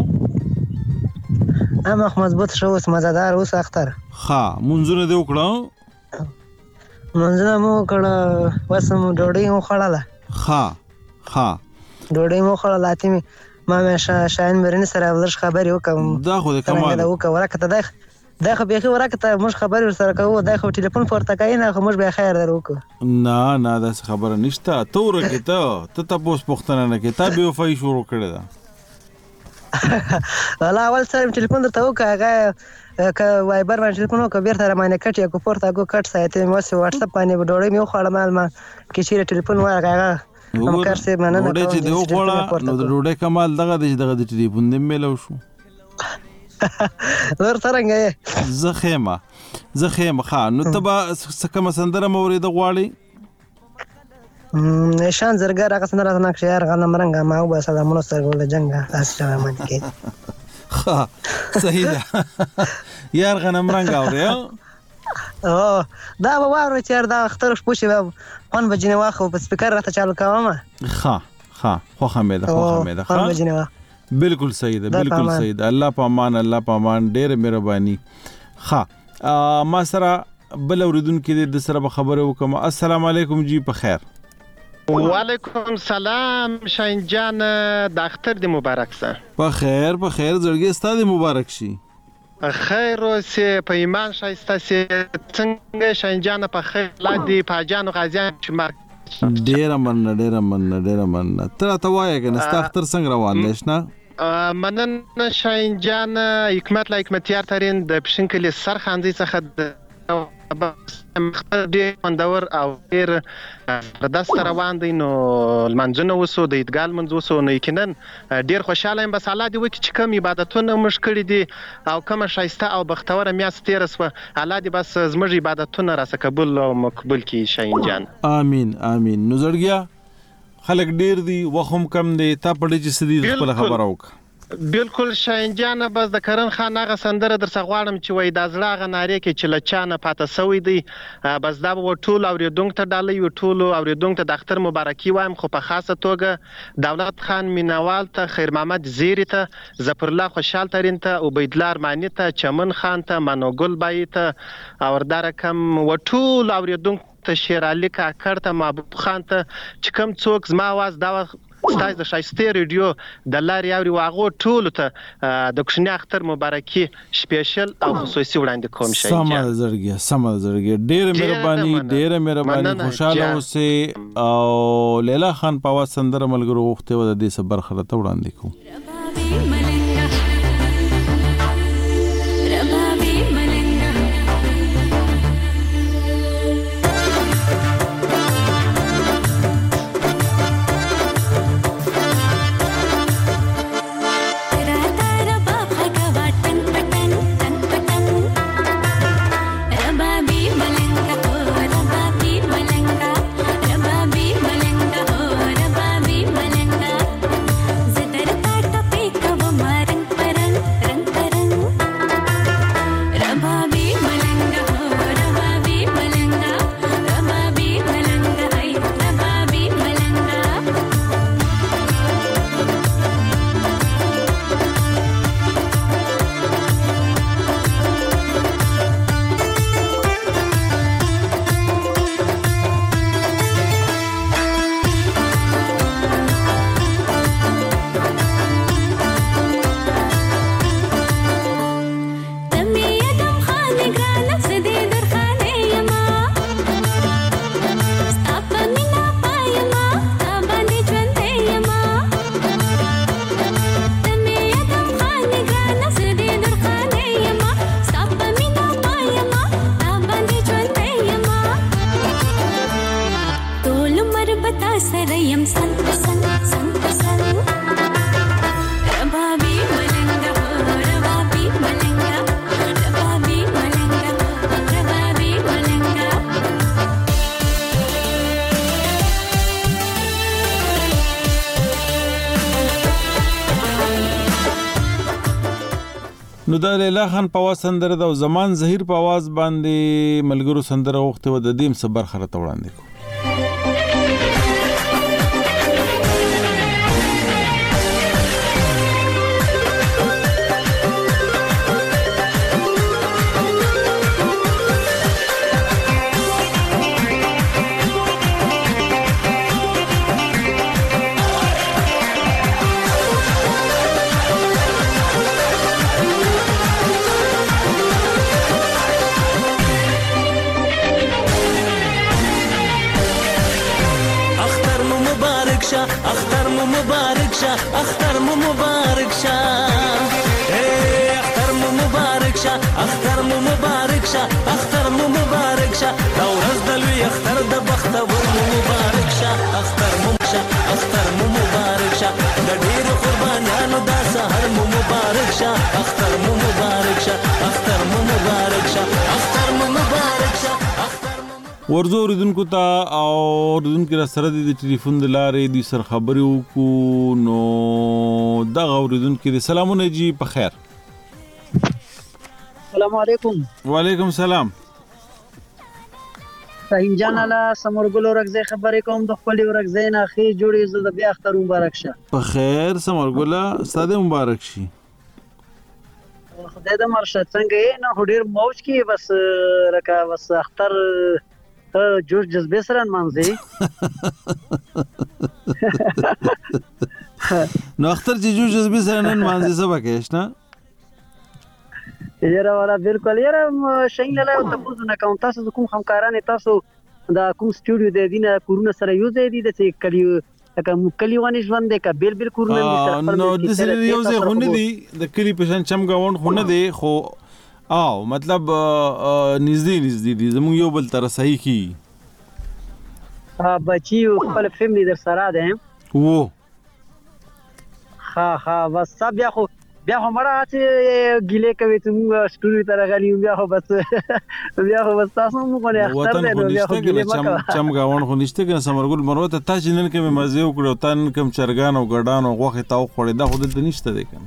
مخ مضبوط شو اوس مزدار اوس اختر. ها منځونه دی وکړو. منځونه مو کړه وسم ډوډۍ مو خړاله. ها ډوډۍ مو خړاله ته ما شاین مرین سره ولر خبرې وکم. دا خو د کمال دا وکړه ورکه دا خو به ورکه موږ خبرې سره کوو. دا خو ټلیفون پورته کوي نه خو موږ به خیر درو نه دا خبره نشته. تو ورکه ته تاسو پوښتنه نه کې تا به وفای شروع کړی دا. ولا اول سره ټلیفون درته وکړه که وایبر باندې ټلیفون وکړه بیرته را باندې کټ یا کو پورته کو کټ سایت مې واسه واتس اپ باندې ډوړې مې خوړم ما کې چیرې ټلیفون ورکړه هم کار سي مننه ډوړې چې دی وخوړه نو ډوړې کمال دغه د ټلیفون دې ملو شو ور څنګه زخیمه خان نو تبا سکه مسندره مورید غواړي نشان زرګر هغه سندره نه کښیار غنم رنګ ما او سلامونه سره ول جنگ تاسو ته باندې کې ها صحیح ده یار غنم رنګ اوري دا واره چې دا اختر شپوشي پن بجنه واخو په سپیکر راته چالو کوم. ها خو حمیده پن بجنه واخ بالکل صحیح ده الله پامان ډېر مهرباني. ها ما سره بل اوریدونکو د سره خبرو وکم. السلام علیکم جی په خیر. وعلیکم سلام شاین جان د اختر دی مبارک سه. په خیر زړګي ستاسو مبارک شي. خیر اوسه په ایمان شایسته سي څنګه شاین جان په خیر لادي په جان غازیان چې ما ډیر مننه تر ته وایې کنه ست اختر څنګه روان دی شنه مننه شاین جان حکمت یار ترين د پښینکلي سرخاندي څخه ډېر مندور او ډېر دست روان دي. نو المنځونه وسو د ایدګال منځ وسو نو یقینا ډېر خوشاله یم. بس الله دې وکړي چې کوم عبادتونه مش کړی دي او کوم شایسته او بختوره میاست تیر سو الله دې بس زموږ عبادتونه را قبول او مقبول کړي شاین جان. امين نو زړګیا خلک ډېر دي وخم کم دي تا پړې چې سدي خپل خبر اوک. بالکل شاین جان بس د کرن خان هغه سندره در څغواړم چې وای د ازړه غناري کې چې لچانه پاته سوی دی. بس دا و ټول اوریدونکو ته ډالۍ و ټول اوریدونکو ته د اختر مبارکي وایم. خو په خاصه توګه دولت خان مینوال ته خیر محمد زیری ته ظفر الله خوشحال ترين ته عبید الله ارمانی ته چمن خان ته منوګل بای ته اوردار کم و ټول اوریدونکو ته شیر علي کاکړ ته محبوب خان ته چې کوم څوک زما आवाज دا ستاسو د شایسته ریډیو د لارې اوري واغو ټول ته د کوشنی اختر مبارکي سپیشل او خصوصي وړاندې کوم شي. سم زړګي ډېر مهرباني خوشاله اوسه او لیلا خان په واس سندره ملګرو وخته و د دې صبر خلته وړاندې کوم. نو د لیلا خان په आवाज سندره د زمان زهیر په आवाज باندې ملګرو سندره وخت و د دیم صبر خره وړاندې کو اختر مو مبارک شه اختر مو مبارک شه اختر مو مبارک شه اختر مو مبارک شه اختر مو مبارک شه دا ورځ د لوی اختر د بختور مو مبارک شه اختر مو شه اختر مو مبارک شه د ډیرو قربانانو دا سحر مو مبارک شه اختر مو مبارک شه اختر مو مبارک شه اختر مو مبارک شه ورزو اوریدونکو ته او اوریدونکو را سره د ټلیفون د لارې د سر خبرې وکړو نو دغه اوریدونکو د سلامونه جی په خیر السلام علیکم وعلیکم السلام فهیم جان الله سمرګل ورغزه خبرې کوم د خپل ورغزه نه خې جوړې زده بیا اختر مبارک شه په خیر سمرګل ستاسو مبارک شي خدای دې مرشد څنګه نه هډیر موج کې بس لکه بس اختر جوړ جذبه سره منځي نو اختر چې جوړ جذبه سره نن منځي سبا کېش نه یاره والا بالکل یاره شین لاله تاسو نه کوم تاسو کوم همکاران تاسو دا کوم سټوډیو د دینه کورونه سره یو ځای دي د کلیو لکه کلیواني ژوند د کبل بل کورونه دي سره نو د سره یو ځای خونه دي د کلی په شان چمګاوند خونه دي خو او مطلب نږدې دي زموږ یو بل تر صحیح کی بچي خپل فیملی در سره ده وو ها بس بیا خو مړه چې ګیله کوي ته موږ سټوري تر غلی بیا خو بس تاسو موږ نه اختر نه بیا خو ګیله مکه چمګاوند خو نشته کنه سمرګل مروه ته تاسو نن کې مزه وکړو تان کم چرګان او ګډان او غوخه تاو خوري دا خو د نشته دی کنه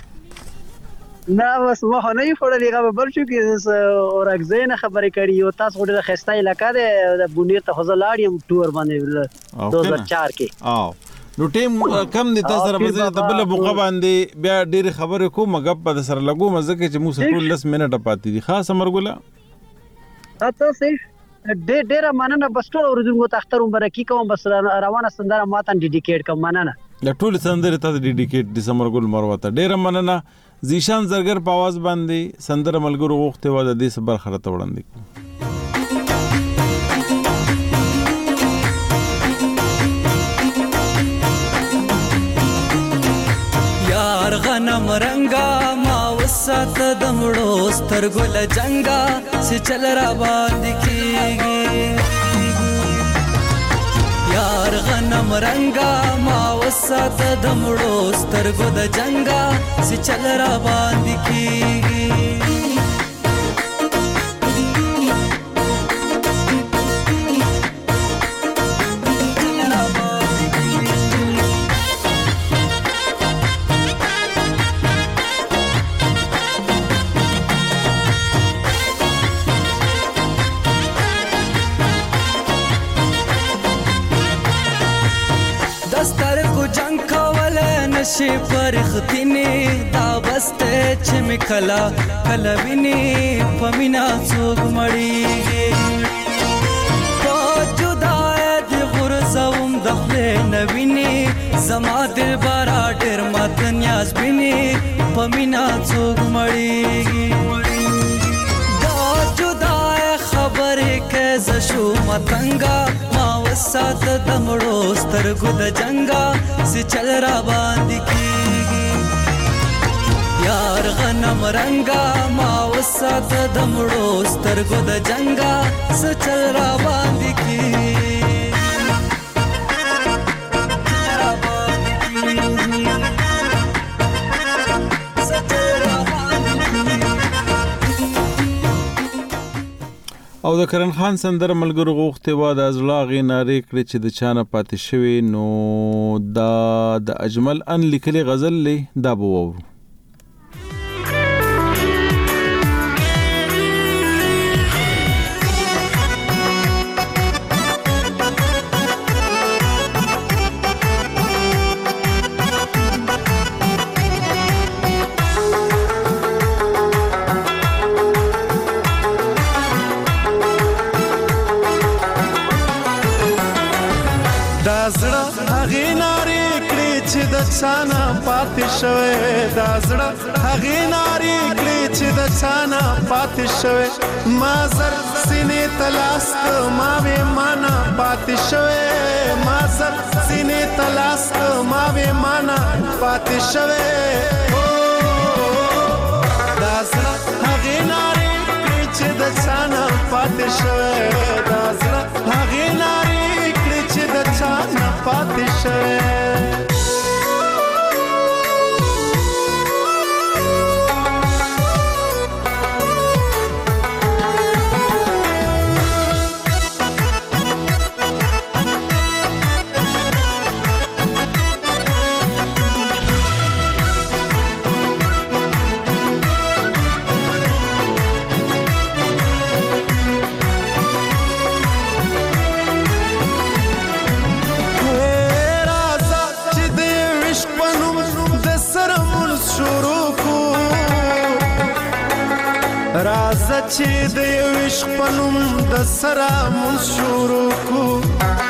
نه بس ما نه یې فوړلې غو بل شو کې اورګزې نه خبرې کړې او تاسو ډېر خسته علاقہ ده د بونیر ته خزل لاړم ټور باندې 2004 کې او نو ټیم کم دي تاسو سره په ته بل موقع باندې بیا ډېر خبرې کوم غب په سره لګو مزه کې چې موږ ټول 10 منټه پاتې دي خاص امرګله تاسو ډېر مننه بس ټول ورځو تختر مبارکي کوم بس روانه سندره ماته ډیډیکیټ کوم مننه د ټول سندره ته ډیډیکیټ د سمرګل مروه ته ډېر مننه زیشان زرګر په आवाज باندې سندره ملګرو وخته و د دې صبر خره ته وړاندې یار غنم رنگا ما وسات دمړو سترګل جنگا چې چل را باندې کیږي یار غنم رنگا ما وسات دمړو سترګو د جنگا چې چل را باندې کیږي نشي پرختنی دا بسته چې مکلا کلویني پمینا څوک مړیږي په جدای دی غرزوم دخله نویني زما دل بارا ډېر مات نیاز بیني پمینا څوک مړیږي دا جدای خبره کې زشو متنګا ما وسات دمړو سترګو د جنگا سي چل را باندې کیږي یار غنم رنگا ما وسات دمړو سترګو د جنگا سي چل را باندې کیږي او د کرن خان سندره ملګرو غوښته و د ازلاغي نارې کړې چې د چانه پاتې شوی نو د اجمل ان لیکلي غزل له دا بوورو پاتې شوه دا زړه هغه ناری کړی چې د چانا پاتې شوه ما زر سینې تلاس ما به معنا پاتې شوه ما زر سینې تلاس ما به معنا پاتې شوه دا زړه هغه ناری کړی چې د چانا پاتې شوه دا زړه هغه ناری کړی چې د چانا پاتې شوه راځه چې د یو عشق په نوم د سره مونږ شروع کړو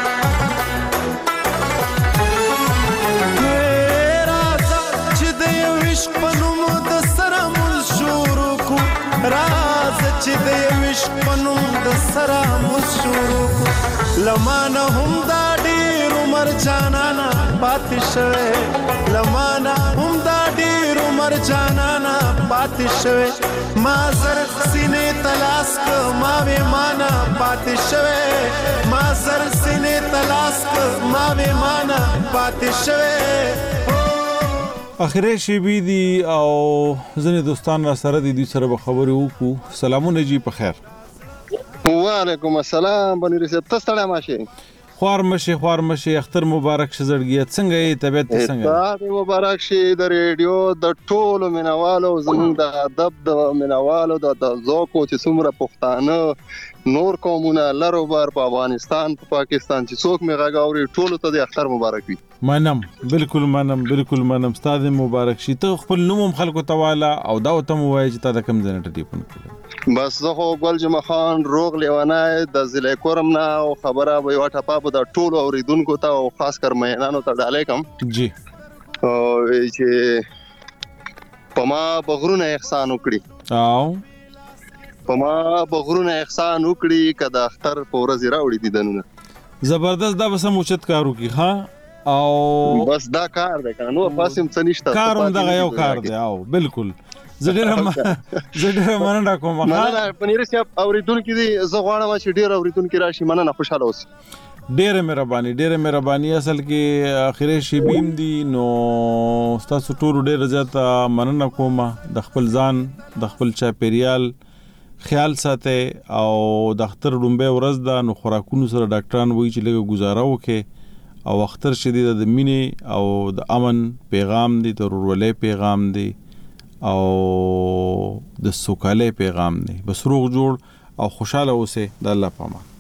راځه چې د یو عشق په نوم د سره مونږ شروع کړو راځه چې د یو عشق په نوم د سره مونږ شروع کړو لمانه هم دا ډېر عمر جانانه پاتې شوی لمانه هم دا ډېر عمر جانانه پاتې شوی ما زر سینې تلاس ما به معنا پاتې شوه ما زر سینې تلاس ما به معنا پاتې شوه اخیری شیبی دی او ځنې دوستان را سره دي دوی سره به خبرې وکړو سلامونه جی په خیر وعلیکم السلام بنی رسید تاسو ته ماشه خوار مشه اختر مبارک شه زړګیت څنګه یې طبيعت څنګه ته مبارک شه د ریډیو د ټولو مینوالو زموږ د ادب د مینوالو د ذوق او چې څومره پښتانه نور قومونه لرو بار په افغانستان په پاکستان چې څوک می غاوري ټولو ته د اختر مبارک وي منم بالکل استاد مبارک شي ته خپل نوم خلکو تواله او دا ته موای چې تا د کم ځنه ټلیفون کړ بس زه خو ګل جمع خان روغ لیوانای د ضلع کورم نه او خبره به یو ټاپه د ټولو اوریدونکو ته او خاص کر مېنانو ته ډالې کوم جی او چې پما بغرونه احسان وکړي او پما بغرونه احسان وکړي کدا اختر په ورځ راوړي دي دنه زبردست دا بس موچت کارو کی ها او بس دا کار دی کنه پاسم څه نشته کاروم دا یو کار دی او بالکل زړه مننه کوم نه پنیر صاحب اوریدونکو دي زه غواړم چې ډیر اوریدونکو راشي مننه خوشاله اوسئ ډیره مهرباني اصل کې اخیری شی بیم دی نو تاسو ټول ډیر زیاته مننه کوم د خپل ځان د خپل چاپیریال خیال ساتي او د اختر ډومبه ورځ دا نو خوراکونو سره ډاکټران وایي چې لږه گزاره وکړي او اختر شدید د مینې او د امن پیغام دی د ورولې پیغام دی او د سوکاله پیغام دی بس روغ جوړ او خوشاله اوسه د الله پامان